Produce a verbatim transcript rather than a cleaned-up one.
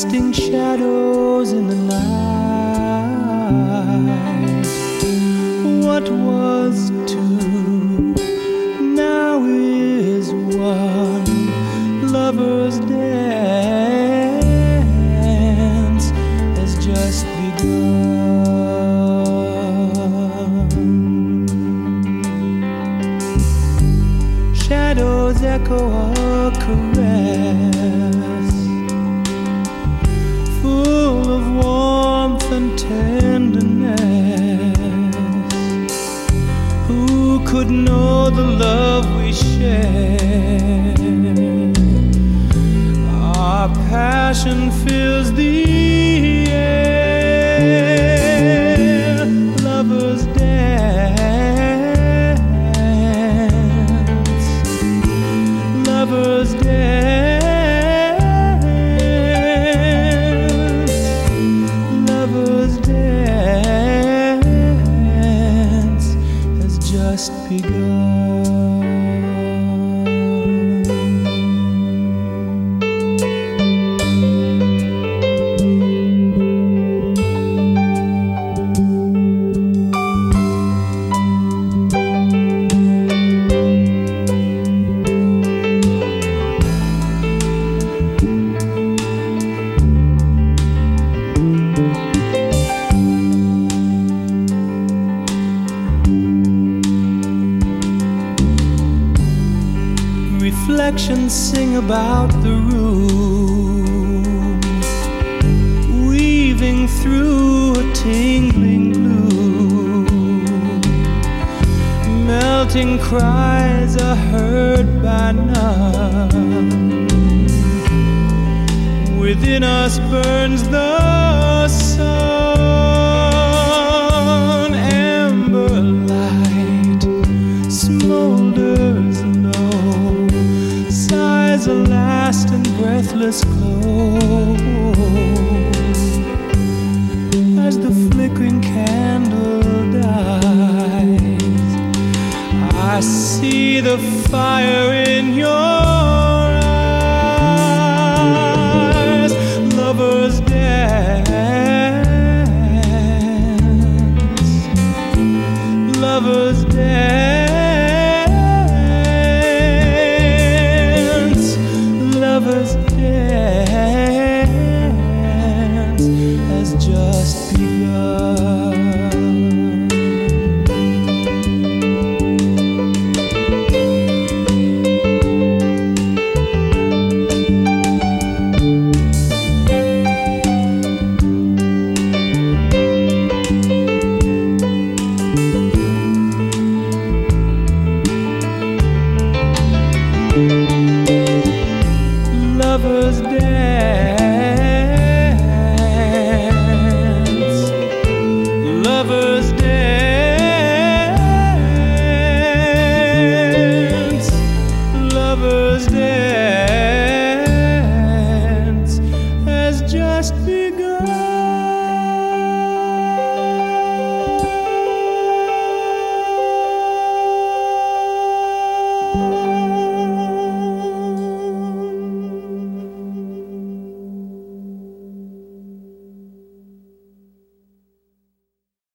casting shadows in the night. What was two now is one. Lover's dance has just begun. Shadows echo a caress, full of warmth and tenderness. Who could know the love we share? Our passion fills the air. Lovers dance, lovers dance, lovers dance has just begun. Reflections sing about the room, weaving through a tingling gloom. Melting cries are heard by none. Within us burns the sun. Amber light smolders low, sighs a last and breathless glow. As the flickering candle dies, I see the fire in your eyes. Lovers dance, lovers dance, lovers dance has just begun. Lovers dance, lovers dance, lovers dance has just begun.